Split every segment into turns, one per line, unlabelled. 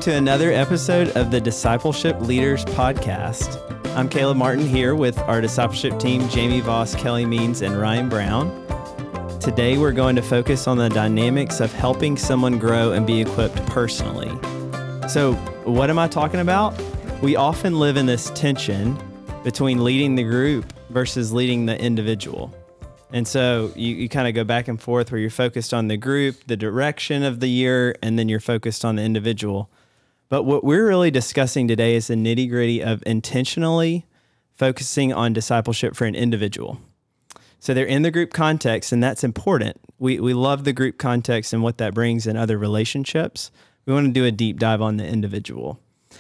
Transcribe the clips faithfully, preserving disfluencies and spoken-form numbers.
to another episode of the Discipleship Leaders Podcast. I'm Caleb Martin here with our discipleship team, Jamie Voss, Kelly Means, and Ryan Brown. Today, we're going to focus on the dynamics of helping someone grow and be equipped personally. So, what am I talking about? We often live in this tension between leading the group versus leading the individual. And so you, you kind of go back and forth where you're focused on the group, the direction of the year, and then you're focused on the individual. But what we're really discussing today is the nitty-gritty of intentionally focusing on discipleship for an individual. So they're in the group context, and that's important. We we love the group context and what that brings in other relationships. We want to do a deep dive on the individual.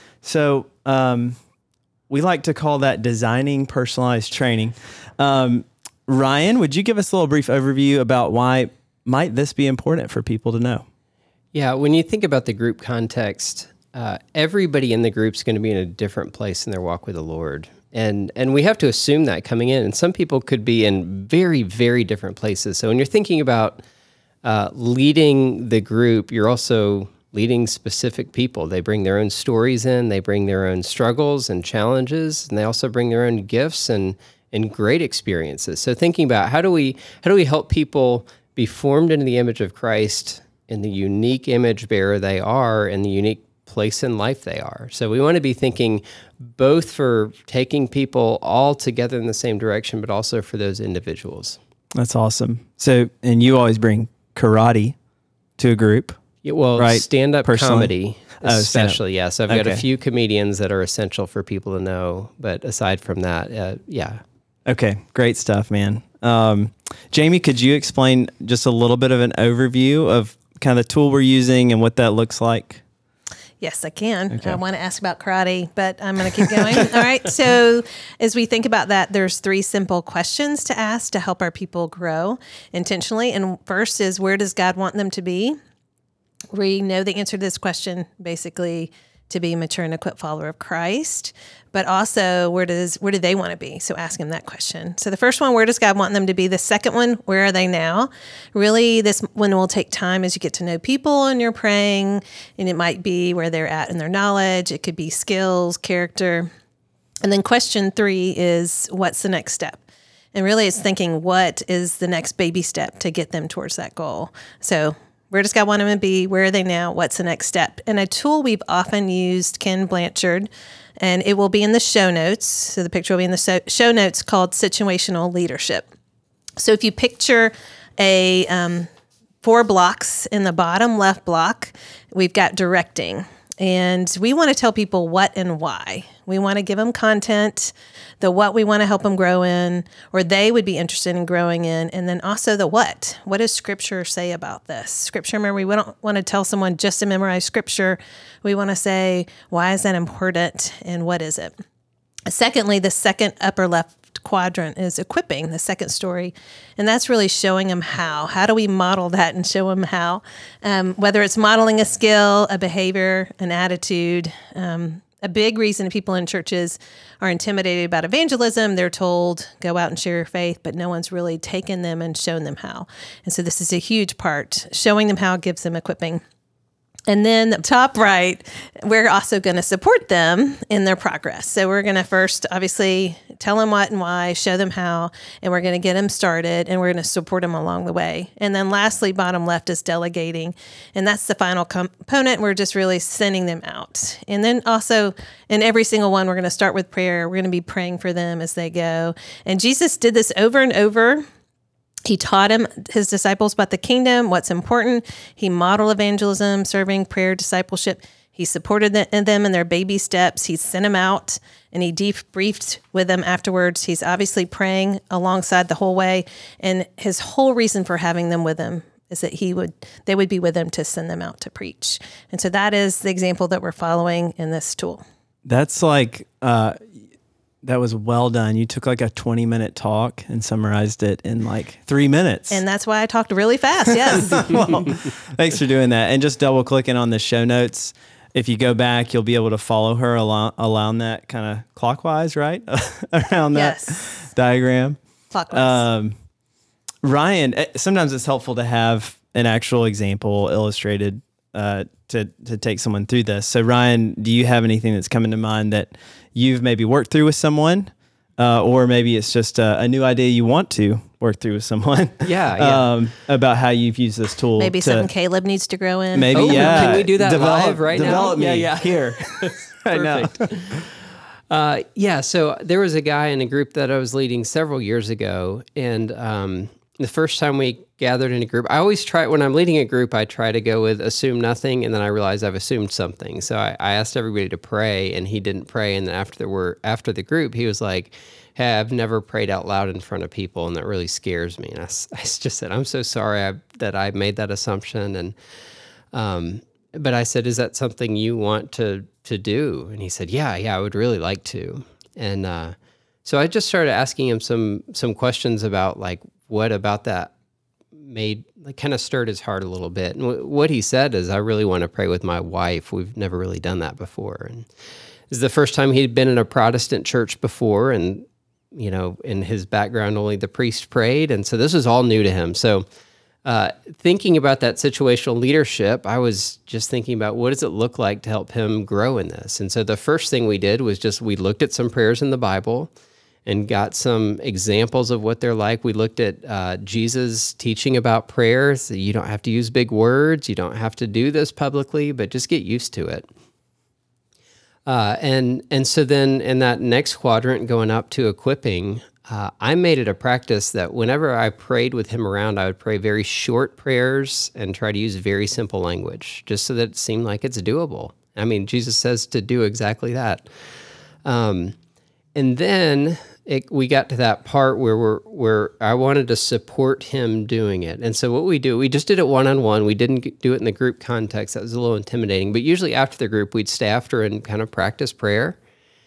So um, we like to call that designing personalized training. Um, Ryan, would you give us a little brief overview about why might this be important for people to know?
Yeah, when you think about the group context, uh, everybody in the group is going to be in a different place in their walk with the Lord. And and we have to assume that coming in. And some people could be in very, very different places. So when you're thinking about uh, leading the group, you're also leading specific people. They bring their own stories in, they bring their own struggles and challenges, and they also bring their own gifts and and great experiences. So thinking about how do we how do we help people be formed into the image of Christ in the unique image bearer they are and the unique place in life they are. So we want to be thinking both for taking people all together in the same direction, but also for those individuals.
That's awesome. So, and you always bring karate to a group.
Yeah, well,
right?
stand-up
Personally?
comedy, especially,
oh,
yeah. So I've got
okay.
a few comedians that are essential for people to know, but aside from that, uh, yeah.
Okay, great stuff, man. Um, Jamie, could you explain just a little bit of an overview of kind of the tool we're using and what that looks like?
Yes, I can.
Okay.
I want to ask about karate, but I'm going to keep going. All right. So as we think about that, there's three simple questions to ask to help our people grow intentionally. And first is, where does God want them to be? We know the answer to this question, basically, to be a mature and equipped follower of Christ, but also where does where do they want to be? So ask them that question. So the first one, where does God want them to be? The second one, where are they now? Really, this one will take time as you get to know people and you're praying, and it might be where they're at in their knowledge. It could be skills, character. And then question three is, what's the next step? And really it's thinking, what is the next baby step to get them towards that goal? So where does God want them to be? Where are they now? What's the next step? And a tool we've often used, Ken Blanchard, and it will be in the show notes. So the picture will be in the so- show notes, called Situational Leadership. So if you picture a um, four blocks, in the bottom left block, we've got directing. And we want to tell people what and why. We want to give them content, the what we want to help them grow in, or they would be interested in growing in, and then also the what. What does Scripture say about this? Scripture, remember, we don't want to tell someone just to memorize Scripture. We want to say, why is that important, and what is it? Secondly, the second upper left quadrant is equipping, the second story. And that's really showing them how. How do we model that and show them how? Um, whether it's modeling a skill, a behavior, an attitude. Um, a big reason people in churches are intimidated about evangelism. They're told, go out and share your faith, but no one's really taken them and shown them how. And so this is a huge part. Showing them how gives them equipping. And then the top right, we're also going to support them in their progress. So we're going to first, obviously, tell them what and why, show them how, and we're going to get them started, and we're going to support them along the way. And then lastly, bottom left is delegating. And that's the final component. We're just really sending them out. And then also, in every single one, we're going to start with prayer. We're going to be praying for them as they go. And Jesus did this over and over. He taught him, his disciples, about the kingdom, what's important. He modeled evangelism, serving, prayer, discipleship. He supported them in their baby steps. He sent them out, and he debriefed with them afterwards. He's obviously praying alongside the whole way, and his whole reason for having them with him is that he would, they would be with him to send them out to preach. And so that is the example that we're following in this tool.
That's like... Uh, That was well done. You took like a twenty minute talk and summarized it in like three minutes.
And that's why I talked really fast. Yes.
Well, thanks for doing that. And just double clicking on the show notes. If you go back, you'll be able to follow her along, along that kind of clockwise, right? Around that
yes.
diagram.
Clockwise.
Um, Ryan, sometimes it's helpful to have an actual example illustrated uh, to to take someone through this. So Ryan, do you have anything that's coming to mind that you've maybe worked through with someone, uh, or maybe it's just a, a new idea you want to work through with someone?
Yeah, yeah.
um, about how you've used this tool.
Maybe
to,
something Caleb needs to grow in.
Maybe
Oh,
yeah.
can we do that
develop,
live right now?
develop me
Yeah, yeah.
here. I know.
Perfect. Uh, yeah, so there was a guy in a group that I was leading several years ago, and um, the first time we gathered in a group, I always try, when I'm leading a group, I try to go with assume nothing, and then I realize I've assumed something. So I, I asked everybody to pray, and he didn't pray, and then after the, word, after the group, he was like, hey, I've never prayed out loud in front of people, and that really scares me. And I, I just said, I'm so sorry I, that I made that assumption, and um, but I said, is that something you want to to do? And he said, yeah, yeah, I would really like to. And uh, so I just started asking him some some questions about like what about that made, like kind of stirred his heart a little bit. And w- what he said is, I really want to pray with my wife. We've never really done that before. And this is the first time he'd been in a Protestant church before. And, you know, in his background, only the priest prayed. And so this was all new to him. So Uh, thinking about that situational leadership, I was just thinking about what does it look like to help him grow in this? And so the first thing we did was just, we looked at some prayers in the Bible and got some examples of what they're like. We looked at uh, Jesus teaching about prayers. You don't have to use big words. You don't have to do this publicly, but just get used to it. Uh, and and so then in that next quadrant, going up to equipping, Uh, I made it a practice that whenever I prayed with him around, I would pray very short prayers and try to use very simple language, just so that it seemed like it's doable. I mean, Jesus says to do exactly that. Um, and then it, we got to that part where we're, where I wanted to support him doing it. And so what we do, we just did it one-on-one. We didn't do it in the group context. That was a little intimidating. But usually after the group, we'd stay after and kind of practice prayer.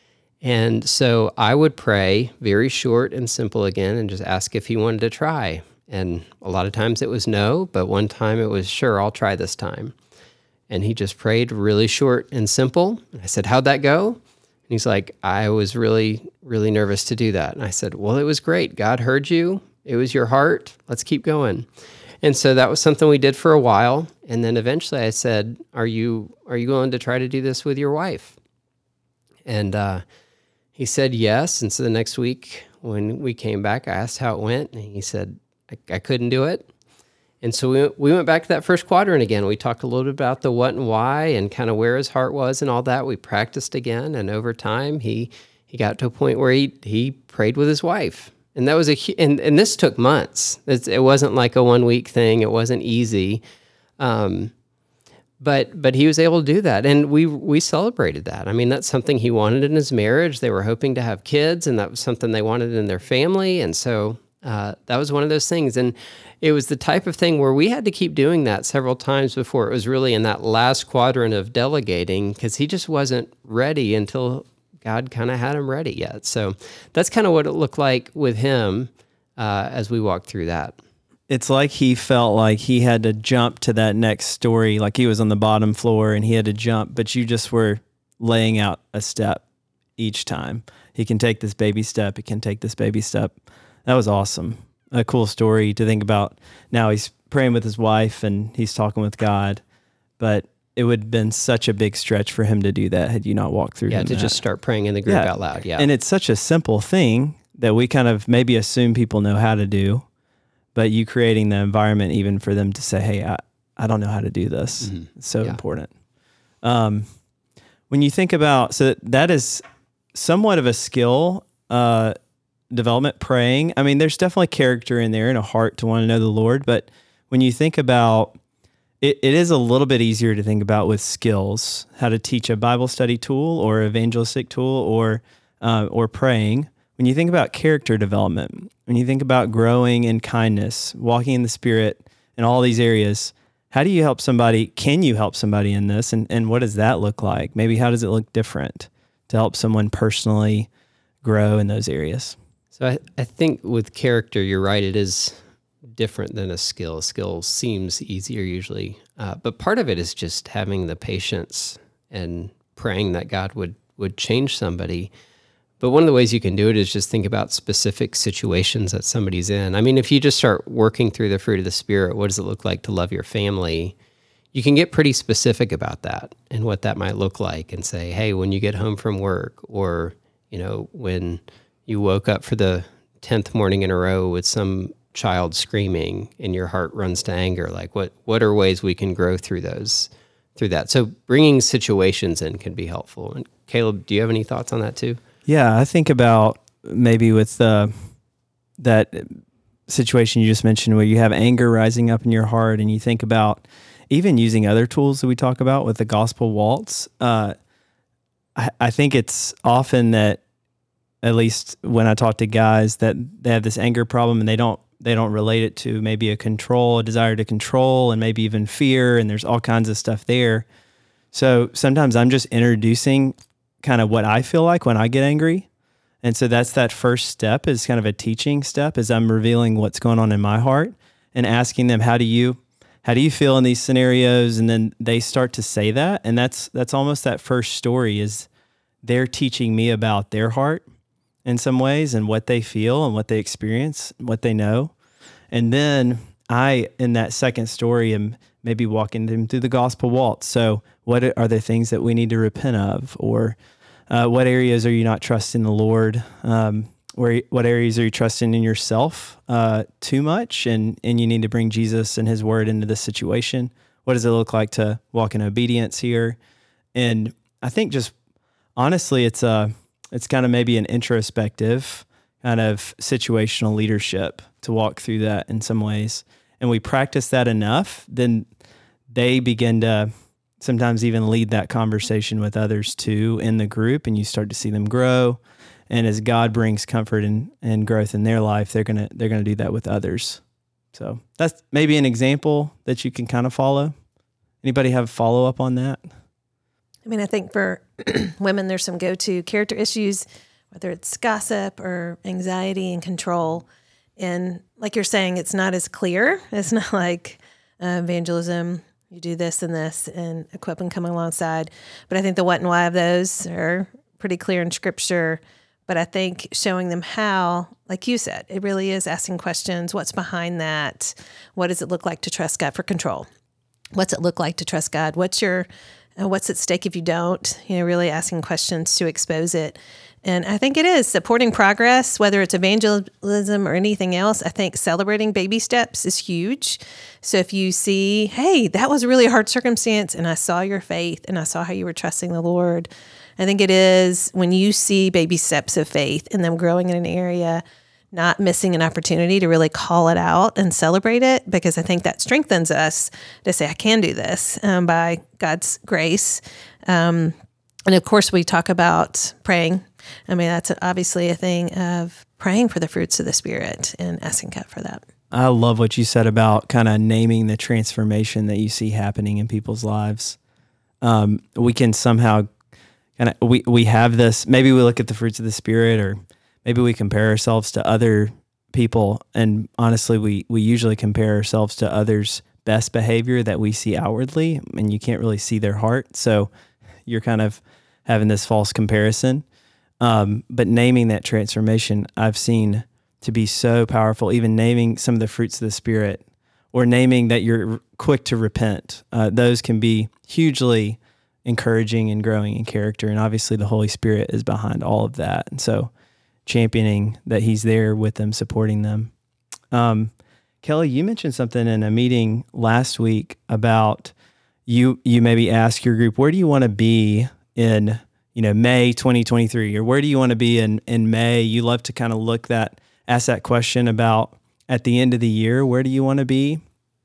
And so I would pray very short and simple again and just ask if he wanted to try. And a lot of times it was no, but one time it was, sure, I'll try this time. And he just prayed really short and simple. And I said, how'd that go? And he's like, I was really, really nervous to do that. And I said, well, it was great. God heard you. It was your heart. Let's keep going. And so that was something we did for a while. And then eventually I said, are you, are you willing to try to do this with your wife? And, uh, he said yes, and so the next week when we came back, I asked how it went, and he said, I, I couldn't do it. And so we, we went back to that first quadrant again. We talked a little bit about the what and why and kind of where his heart was and all that. We practiced again, and over time, he he got to a point where he he prayed with his wife. And that was a and, and this took months. It's, it wasn't like a one-week thing. It wasn't easy. Um But but he was able to do that, and we we celebrated that. I mean, that's something he wanted in his marriage. They were hoping to have kids, and that was something they wanted in their family, and so uh, that was one of those things. And it was the type of thing where we had to keep doing that several times before it was really in that last quadrant of delegating, because he just wasn't ready until God kind of had him ready yet. So that's kind of what it looked like with him uh, as we walked through that.
It's like he felt like he had to jump to that next story, like he was on the bottom floor and he had to jump, but you just were laying out a step each time. He can take this baby step. He can take this baby step. That was awesome. A cool story to think about. Now he's praying with his wife and he's talking with God, but it would have been such a big stretch for him to do that had you not walked through
Yeah,
him
to
that.
just start praying in the group
Yeah.
out loud. Yeah.
And it's such a simple thing that we kind of maybe assume people know how to do, but you creating the environment even for them to say, hey, I, I don't know how to do this.
Mm-hmm.
It's so
Yeah.
important. Um, when you think about, so that is somewhat of a skill uh, development, praying. I mean, there's definitely character in there and a heart to want to know the Lord. But when you think about it, it is a little bit easier to think about with skills, how to teach a Bible study tool or evangelistic tool or uh, or praying. When you think about character development, when you think about growing in kindness, walking in the Spirit, in all these areas, how do you help somebody? Can you help somebody in this? And, and what does that look like? Maybe how does it look different to help someone personally grow in those areas?
So I, I think with character, you're right, it is different than a skill. A skill seems easier usually, uh, but part of it is just having the patience and praying that God would, would change somebody. But one of the ways you can do it is just think about specific situations that somebody's in. I mean, if you just start working through the fruit of the Spirit, what does it look like to love your family? you can get pretty specific about that and what that might look like, and say, hey, when you get home from work, or, you know, when you woke up for the tenth morning in a row with some child screaming and your heart runs to anger, like what, what are ways we can grow through those, through that? So bringing situations in can be helpful. And Caleb, do you have any thoughts on that too?
Yeah, I think about maybe with uh, that situation you just mentioned where you have anger rising up in your heart, and you think about even using other tools that we talk about with the gospel waltz. Uh, I, I think it's often that, at least when I talk to guys, that they have this anger problem and they don't they don't relate it to maybe a control, a desire to control, and maybe even fear, and there's all kinds of stuff there. So sometimes I'm just introducing kind of what I feel like when I get angry. And so that's that first step, is kind of a teaching step, is I'm revealing what's going on in my heart and asking them, how do you how do you feel in these scenarios? And then they start to say that. And that's that's almost that first story, is they're teaching me about their heart in some ways, and what they feel and what they experience, what they know. And then I, in that second story, am maybe walking them through the gospel waltz. So what are the things that we need to repent of? Or uh, what areas are you not trusting the Lord? Um, where what areas are you trusting in yourself uh, too much? And, and you need to bring Jesus and his word into this situation. What does it look like to walk in obedience here? And I think just honestly, it's a, it's kind of maybe an introspective kind of situational leadership to walk through that in some ways. And we practice that enough, then they begin to sometimes even lead that conversation with others too in the group, and you start to see them grow. And as God brings comfort and, and growth in their life, they're gonna they're gonna do that with others. So that's maybe an example that you can kind of follow. Anybody have a follow up on that?
I mean, I think for women, there's some go-to character issues, whether it's gossip or anxiety and control. And like you're saying, it's not as clear. It's not like uh, evangelism, you do this and this, and equip and come alongside. But I think the what and why of those are pretty clear in Scripture. But I think showing them how, like you said, it really is asking questions. What's behind that? What does it look like to trust God for control? What's it look like to trust God? What's your Uh, what's at stake if you don't? You know, really asking questions to expose it. And I think it is supporting progress, whether it's evangelism or anything else. I think celebrating baby steps is huge. So if you see, hey, that was a really hard circumstance, and I saw your faith, and I saw how you were trusting the Lord. I think it is when you see baby steps of faith and them growing in an area, not missing an opportunity to really call it out and celebrate it, because I think that strengthens us to say, I can do this um, by God's grace. Um, and of course, we talk about praying. I mean, that's obviously a thing of praying for the fruits of the Spirit and asking God for that.
I love what you said about kind of naming the transformation that you see happening in people's lives. Um, we can somehow kind of, we, we have this, maybe we look at the fruits of the Spirit, or maybe we compare ourselves to other people, and honestly, we, we usually compare ourselves to others' best behavior that we see outwardly, and you can't really see their heart. So you're kind of having this false comparison. Um, but naming that transformation, I've seen to be so powerful, even naming some of the fruits of the Spirit, or naming that you're quick to repent. Uh, those can be hugely encouraging and growing in character. And obviously the Holy Spirit is behind all of that. And so championing that he's there with them, supporting them. Um, Kelly, you mentioned something in a meeting last week about you, you maybe ask your group, where do you want to be in, you know, May twenty twenty-three, or where do you want to be in, in May? You love to kind of look that, ask that question about at the end of the year, where do you want to be?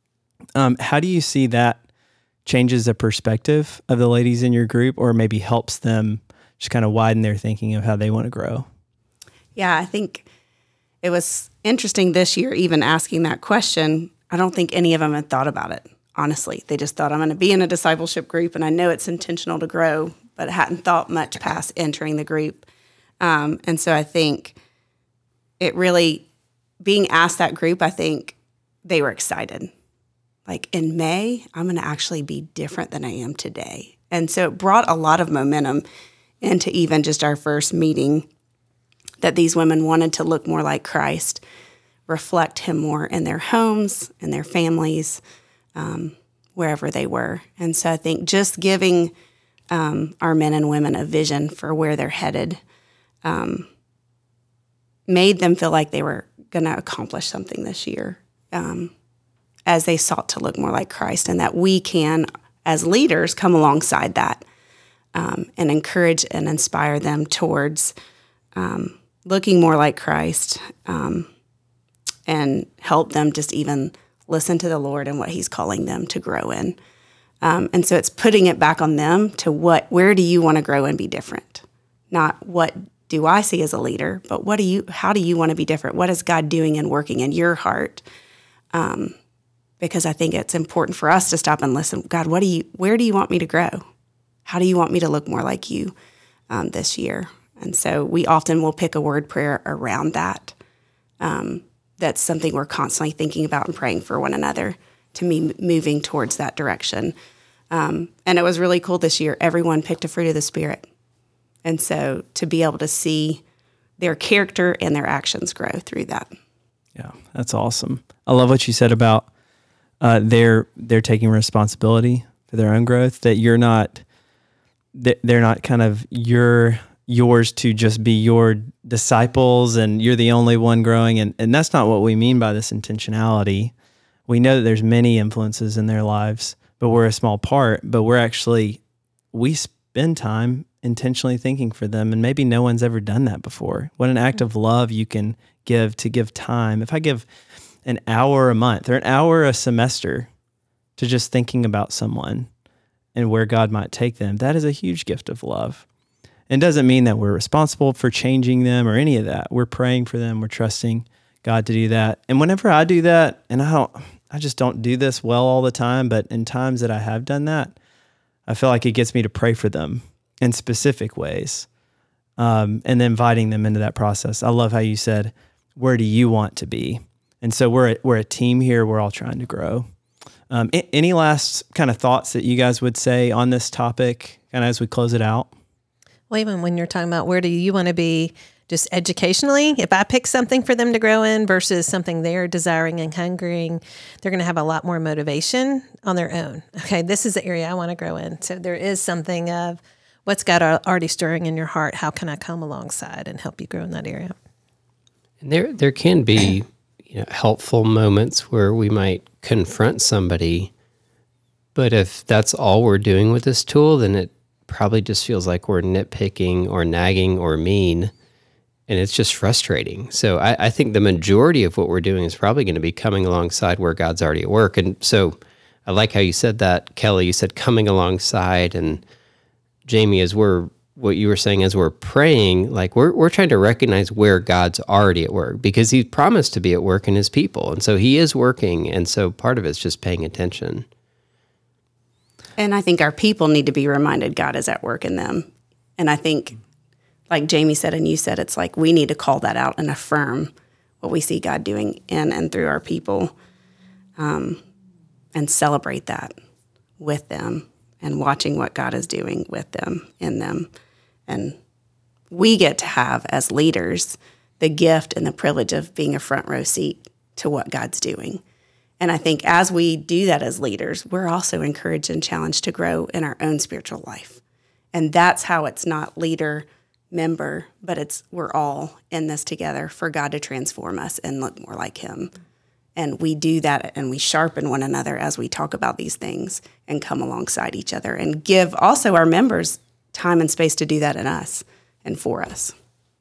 Um, how do you see that changes the perspective of the ladies in your group, or maybe helps them just kind of widen their thinking of how they want to grow?
Yeah, I think it was interesting this year, even asking that question. I don't think any of them had thought about it, honestly. They just thought, I'm going to be in a discipleship group, and I know it's intentional to grow, but hadn't thought much past entering the group. Um, and so I think it really, being asked that group, I think they were excited. Like, in May, I'm going to actually be different than I am today. And so it brought a lot of momentum into even just our first meeting, that these women wanted to look more like Christ, reflect him more in their homes, in their families, um, wherever they were. And so I think just giving um, our men and women a vision for where they're headed um, made them feel like they were going to accomplish something this year um, as they sought to look more like Christ, and that we can, as leaders, come alongside that um, and encourage and inspire them towards um, looking more like Christ um, and help them just even listen to the Lord and what he's calling them to grow in. Um, and so it's putting it back on them to what, where do you want to grow and be different? Not what do I see as a leader, but what do you, how do you want to be different? What is God doing and working in your heart? Um, because I think it's important for us to stop and listen. God, what do you, where do you want me to grow? How do you want me to look more like you um, this year? And so we often will pick a word prayer around that. Um, that's something we're constantly thinking about and praying for one another to be moving towards that direction. Um, and it was really cool this year. Everyone picked a fruit of the Spirit. And so to be able to see their character and their actions grow through that.
Yeah, that's awesome. I love what you said about uh, they're they're taking responsibility for their own growth. That you're not, they're not kind of your yours to just be your disciples and you're the only one growing. And and that's not what we mean by this intentionality. We know that there's many influences in their lives, but we're a small part. But we're actually we spend time intentionally thinking for them, and maybe no one's ever done that before. What an act of love you can give to give time. If I give an hour a month or an hour a semester to just thinking about someone and where God might take them, that is a huge gift of love. And doesn't mean that we're responsible for changing them or any of that. We're praying for them. We're trusting God to do that. And whenever I do that, and I don't, I just don't do this well all the time, but in times that I have done that, I feel like it gets me to pray for them in specific ways, um, and then inviting them into that process. I love how you said, where do you want to be? And so we're a, we're a team here. We're all trying to grow. Um, a- any last kind of thoughts that you guys would say on this topic, kind of as we close it out?
Well, even when you're talking about where do you want to be just educationally, if I pick something for them to grow in versus something they're desiring and hungering, they're going to have a lot more motivation on their own. Okay, this is the area I want to grow in. So there is something of, what's God already stirring in your heart? How can I come alongside and help you grow in that area?
And there, there can be, you know, helpful moments where we might confront somebody, but if that's all we're doing with this tool, then it probably just feels like we're nitpicking or nagging or mean, and it's just frustrating. So I, I think the majority of what we're doing is probably going to be coming alongside where God's already at work. And so I like how you said that, Kelly. You said coming alongside, and Jamie, as we're, what you were saying, as we're praying, like we're we're trying to recognize where God's already at work, because he's promised to be at work in his people. And so he is working. And so part of it's just paying attention.
And I think our people need to be reminded God is at work in them. And I think, like Jamie said and you said, it's like we need to call that out and affirm what we see God doing in and through our people, um, and celebrate that with them, and watching what God is doing with them, in them. And we get to have, as leaders, the gift and the privilege of being a front row seat to what God's doing. And I think as we do that as leaders, we're also encouraged and challenged to grow in our own spiritual life. And that's how it's not leader, member, but it's we're all in this together for God to transform us and look more like him. And we do that, and we sharpen one another as we talk about these things and come alongside each other, and give also our members time and space to do that in us and for us.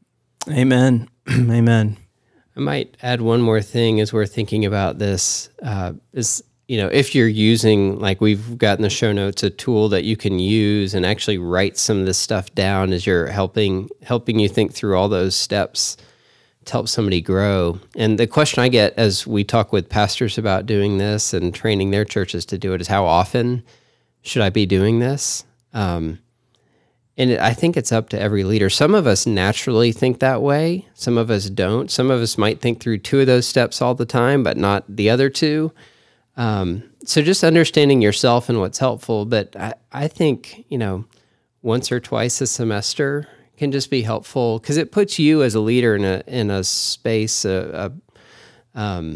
Amen. Amen.
I might add one more thing as we're thinking about this, uh, is, you know, if you're using, like we've got in the show notes, a tool that you can use and actually write some of this stuff down as you're helping, helping you think through all those steps to help somebody grow. And the question I get as we talk with pastors about doing this and training their churches to do it is, how often should I be doing this? Um, and it, I think it's up to every leader. Some of us naturally think that way. Some of us don't. Some of us might think through two of those steps all the time, but not the other two. Um, so just understanding yourself and what's helpful. But I, I think, you know, once or twice a semester can just be helpful, because it puts you as a leader in a in a space, a, a um,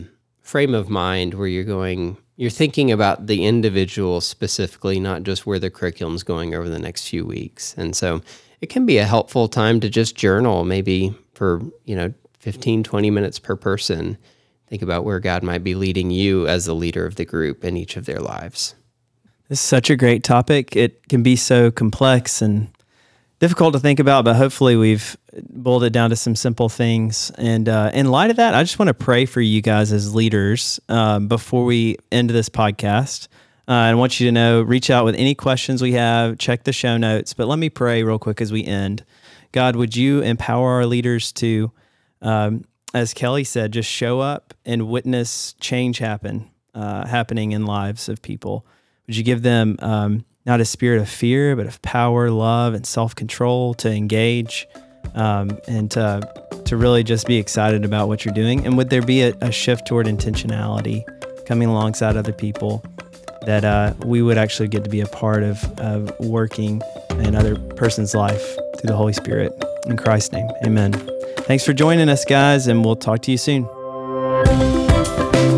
frame of mind where you're going, you're thinking about the individual specifically, not just where the curriculum's going over the next few weeks. And so it can be a helpful time to just journal, maybe for, you know, fifteen, twenty minutes per person. Think about where God might be leading you as the leader of the group in each of their lives.
This is such a great topic. It can be so complex and difficult to think about, but hopefully we've boiled it down to some simple things. And uh, in light of that, I just want to pray for you guys as leaders um, before we end this podcast. Uh, I want you to know, reach out with any questions we have, check the show notes, but let me pray real quick as we end. God, would you empower our leaders to, um, as Kelly said, just show up and witness change happen, uh, happening in lives of people? Would you give them um, not a spirit of fear, but of power, love, and self-control to engage um, and to, to really just be excited about what you're doing? And would there be a, a shift toward intentionality coming alongside other people that uh, we would actually get to be a part of, of working in another person's life through the Holy Spirit? In Christ's name, amen. Thanks for joining us, guys, and we'll talk to you soon.